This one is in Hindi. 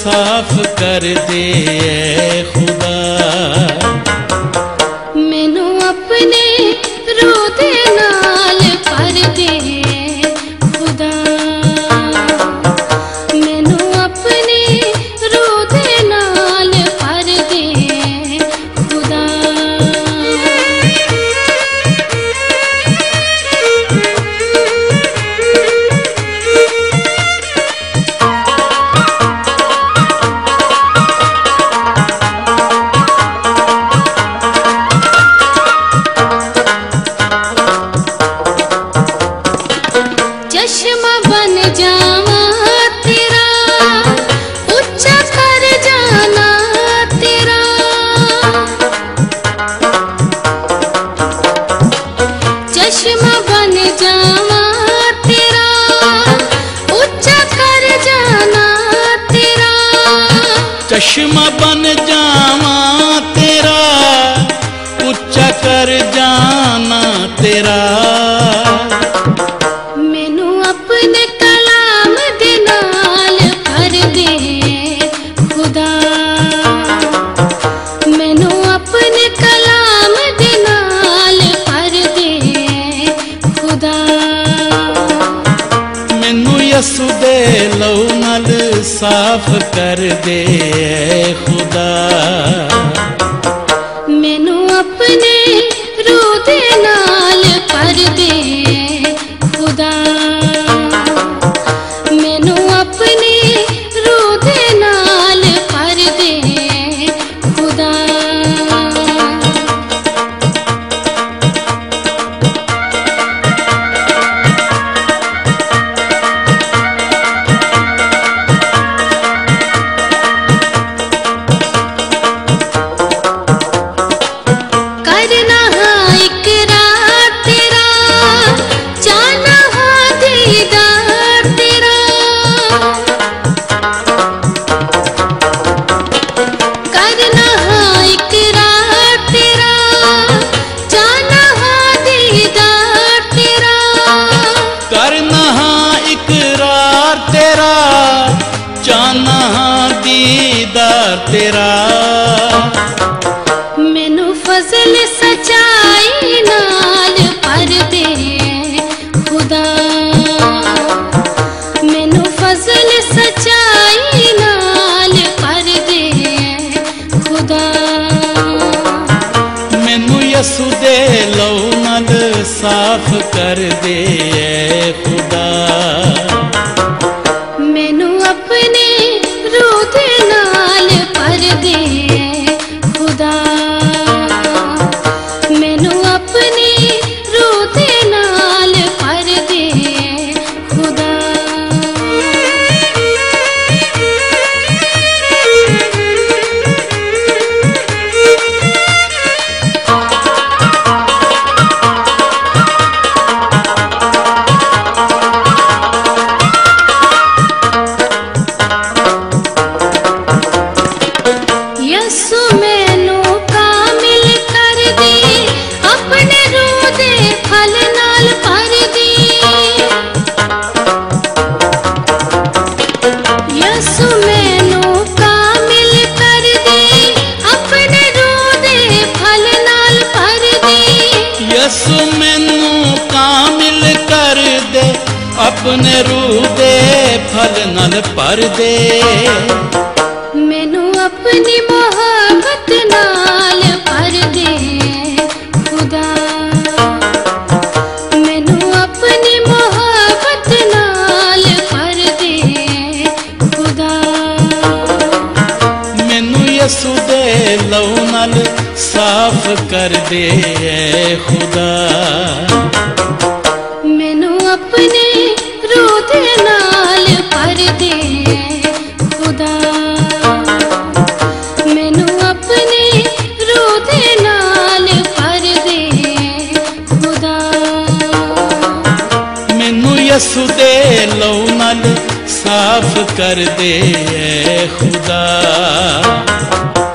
साफ कर दे ऐ खुदा। मैनू अपने रूह दे नाल भर दे खुदा। मैनू अपने रूह दे नाल भर दे खुदा। चश्मा बन जावा तेरा, ऊंचा कर जाना तेरा। चश्मा बन जावा तेरा, ऊंचा कर जाना तेरा। चश्मा बन जावा तेरा, ऊंचा कर जाना तेरा। अपने कलाम दे नाल भर दे खुदा। मैनू अपने कलाम दे नाल भर दे खुदा। मैनू यसू दे लहू नाल साफ कर दे ऐ खुदा। मैनू अपने रूह दे नाल भर दे खुदा। मैनू अपने रूह दे नाल भर दे खुदा। करना हाँ इकरार तेरा, जाना हाँ दीदार तेरा। करना हाँ इकरार तेरा, जाना हाँ दीदार तेरा। करना हाँ इकरार तेरा, जाना हाँ दीदार तेरा। मैनू फजल सचाई नाल भर दे खुदा। मैनू फजल सचाई नाल भर दे खुदा। मैनू यसू दे लहू नाल साफ कर दे ऐ खुदा। मैनू अपने रूह दे नाल भर दे खुदा। मैनू अपने रूह दे नाल भर दे खुदा। यसू मैनू कामिल कर दे, अपने रूह दे फल नाल भर दे। यसू मैनू कामिल कर दे, अपने रूह दे फल नाल भर दे। यसू मैनू कामिल कर दे, अपने रूह दे फल नाल भर दे। मैनू अपनी मोहब्बत नाल भर दे खुदा। मैनू अपनी मोहब्बत नाल भर दे खुदा। मैनू यसू दे लहू नाल साफ कर दे ऐ खुदा। मैनू अपने रूह दे नाल भर दे खुदा। मैनू अपने रूह दे नाल भर दे खुदा। मैनू यसू दे लहू नाल साफ कर दे ऐ खुदा।